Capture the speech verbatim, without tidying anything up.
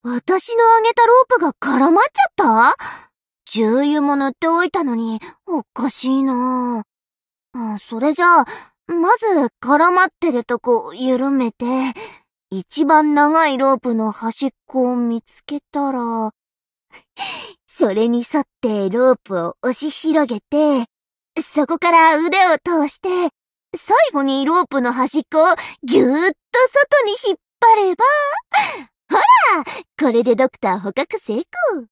私のあげたロープが絡まっちゃった？重油も塗っておいたのに、おかしいなぁ。それじゃあ、まず絡まってるとこ緩めて、一番長いロープの端っこを見つけたら、それに沿ってロープを押し広げて、そこから腕を通して、最後にロープの端っこをぎゅーっと外に引っ張れば、ほら、これでドクター捕獲成功。